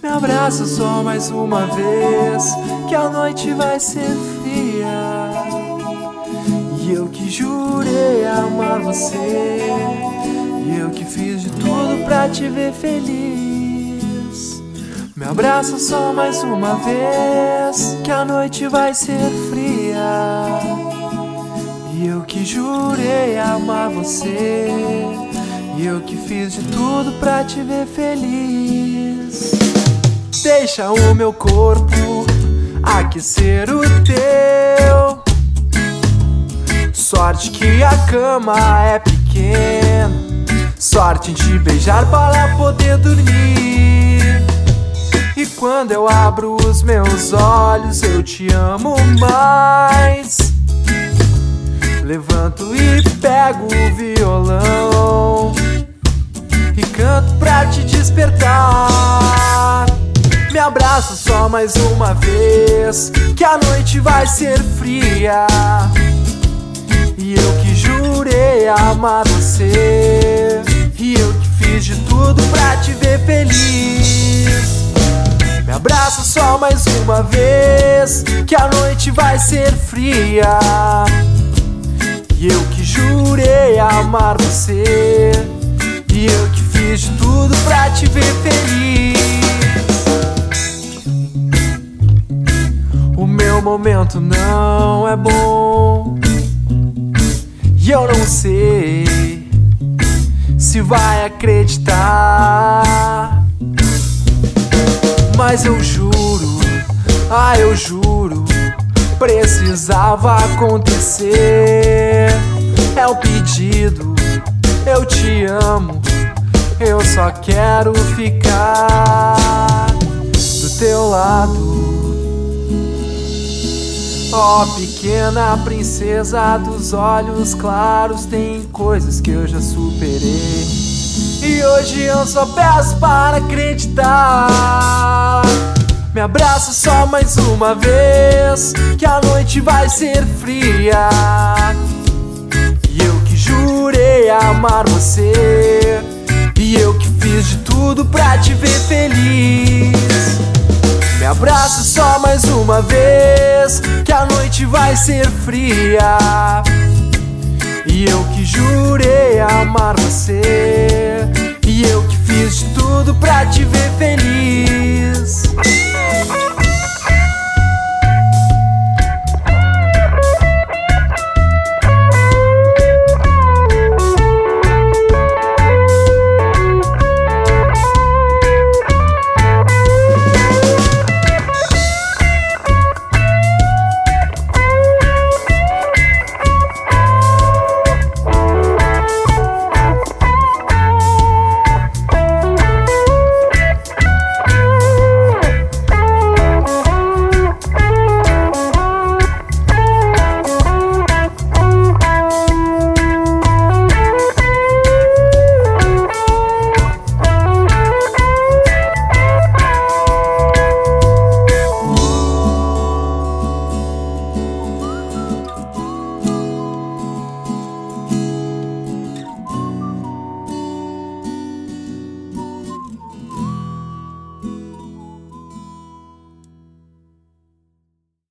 Me abraça só mais uma vez, que a noite vai ser fria. E eu que jurei amar você, e eu que fiz de tudo pra te ver feliz. Me abraça só mais uma vez, que a noite vai ser fria. E eu que jurei amar você, e eu que fiz de tudo pra te ver feliz. Deixa o meu corpo aquecer o teu. Sorte que a cama é pequena, sorte em te beijar para poder dormir. E quando eu abro os meus olhos eu te amo mais. Levanto e pego o violão e canto pra te despertar. Me abraça só mais uma vez, que a noite vai ser fria. E eu que jurei amar você, e eu que fiz de tudo pra te ver feliz. Me abraça só mais uma vez, que a noite vai ser fria. E eu que jurei amar você, e eu que fiz de tudo pra te ver feliz. O meu momento não é bom, e eu não sei se vai acreditar. Mas eu juro, eu juro, precisava acontecer. É um pedido, eu te amo, eu só quero ficar do teu lado. Ó, pequena princesa dos olhos claros, tem coisas que eu já superei, e hoje eu só peço para acreditar. Me abraça só mais uma vez, que a noite vai ser fria. E eu que jurei amar você, e eu que fiz de tudo pra te ver feliz. Me abraça só mais uma vez, que a noite vai ser fria. E eu que jurei amar você, e eu que fiz de tudo pra te ver feliz.